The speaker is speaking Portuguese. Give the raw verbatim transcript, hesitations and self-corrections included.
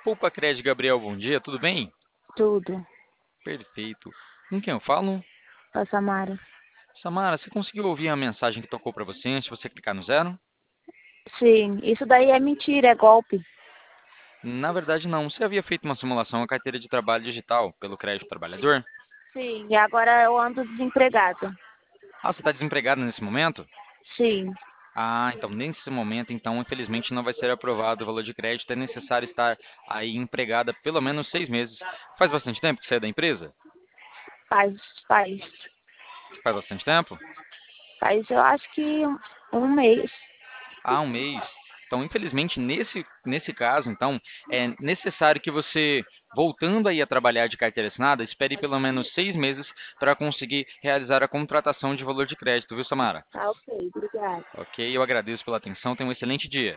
Poupa Crédito, Gabriel, bom dia, tudo bem? Tudo. Perfeito. Com quem eu falo? Pra Samara. Samara, você conseguiu ouvir a mensagem que tocou para você antes de você clicar no zero? Sim, isso daí é mentira, é golpe. Na verdade, não. Você havia feito uma simulação à carteira de trabalho digital pelo Crédito Trabalhador? Sim, e agora eu ando desempregada. Ah, você está desempregado nesse momento? Sim, Ah, então nesse momento, então, infelizmente não vai ser aprovado o valor de crédito. É necessário estar aí empregada pelo menos seis meses. Faz bastante tempo que você é da empresa? faz, faz. Faz bastante tempo? Faz eu acho que um, um mês. Há um mês. Então, infelizmente, nesse, nesse caso, então, é necessário que você, voltando aí a trabalhar de carteira assinada, espere pelo menos seis meses para conseguir realizar a contratação de valor de crédito, viu, Samara? Tá ok, obrigada. Ok, eu agradeço pela atenção, tenha um excelente dia.